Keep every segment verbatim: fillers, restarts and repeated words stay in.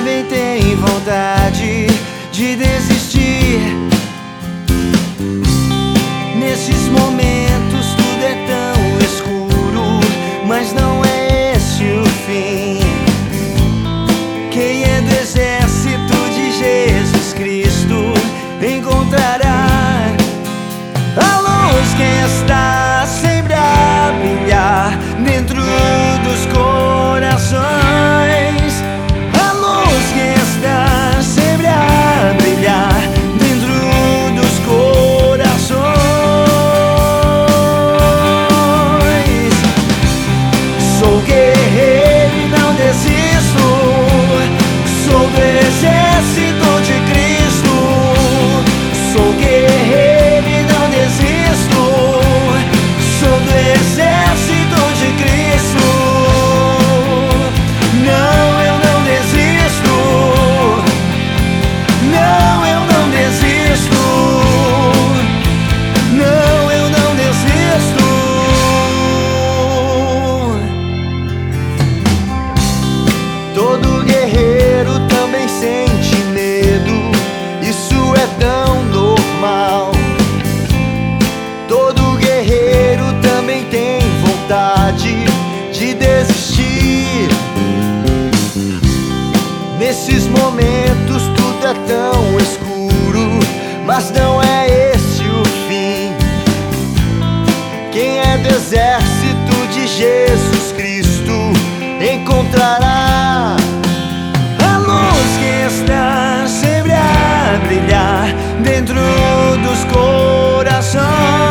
também tem vontade de desistir. Nesses momentos tudo é tão escuro, mas não é esse o fim. Quem é do exército de Jesus Cristo encontrará a luz que está sempre a brilhar dentro dos corações. A luz que está sempre a brilhar dentro dos corações. Sou guerreiro e não desisto, sou do exército de Cristo. Sou guerreiro e não desisto, sou do exército de Cristo. Não, eu não desisto. Não, eu não desisto. Não, eu não desisto. Todo guerreiro também sente medo, isso é tão normal. Todo guerreiro também tem vontade de desistir. Nesses momentos tudo é tão escuro, mas não é esse o fim. Quem é do exército de Jesus Cristo encontrará a luz que está sempre a brilhar dentro dos corações.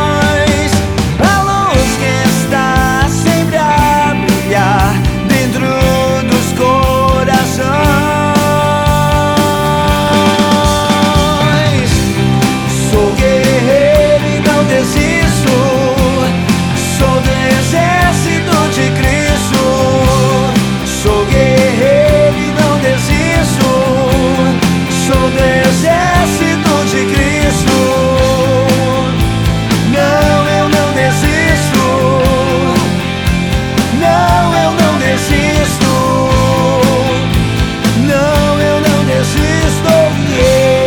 A luz que está sempre a brilhar dentro dos corações. Sou guerreiro e não desisto, sou do exército de Cristo. Sou guerreiro e não desisto, sou do exército de Cristo. Não, eu não desisto. Não, eu não desisto. Não, eu não desisto. Yeah.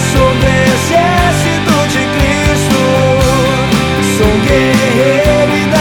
Guerreiro